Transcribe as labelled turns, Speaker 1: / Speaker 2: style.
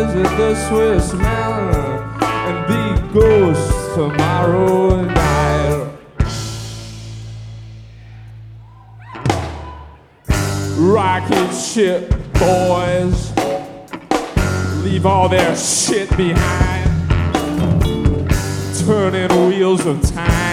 Speaker 1: visit the Swiss mountain and be ghosts tomorrow night. Rocket ship boys leave all their shit behind, turning wheels of time.